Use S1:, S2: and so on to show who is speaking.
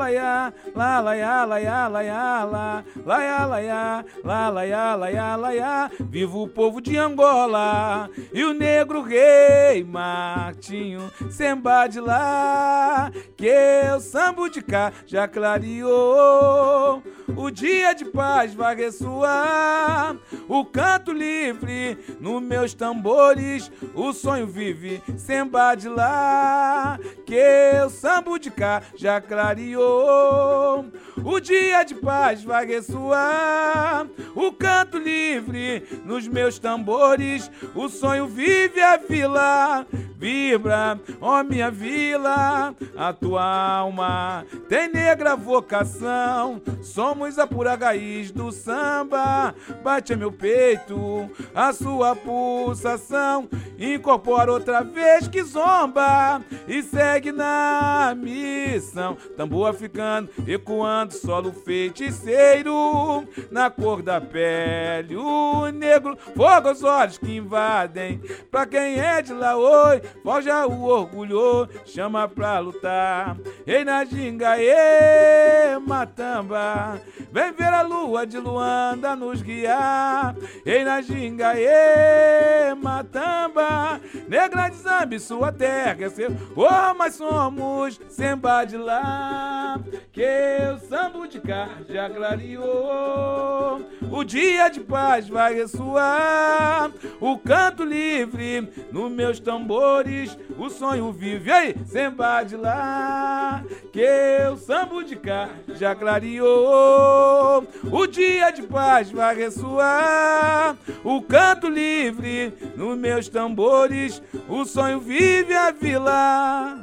S1: laia, lá laia, laia, laia, lá laia, laia, lá laia, laia, laia. Viva o povo de Angola e o negro rei Martinho, samba de lá, que o sambo de cá já clareou. O dia de paz vai ressoar, o canto livre nos meus tambores, o sonho vive, samba de lá, que o sambo de cá já clareou. O dia de paz vai ressoar, o canto livre nos meus tambores, o sonho vive, a vila vibra, ó minha vila, a tua alma tem negra vocação, somos a pura raiz do samba, bate a meu peito a sua pulsação, incorpora outra vez que zomba e segue na missão, tambor africano ecoando, solo feiticeiro na cor da pele, o negro, fogo aos olhos que invadem, pra quem é de lá, oi, forja o orgulho, chama pra lutar. Ei na ginga, ê Matamba, vem ver a lua de Luanda nos guiar. Ei na ginga, ê Matamba, negra de Zambi, sua terra é seu. Oh, mas somos samba de lá, que o sambo de cá já clareou. O dia de paz vai ressoar, o canto livre nos meus tambores, o sonho vive, aí, samba de lá, que o sambo de cá já clareou. O dia de paz vai ressoar, o canto livre nos meus tambores, o sonho vive, a vila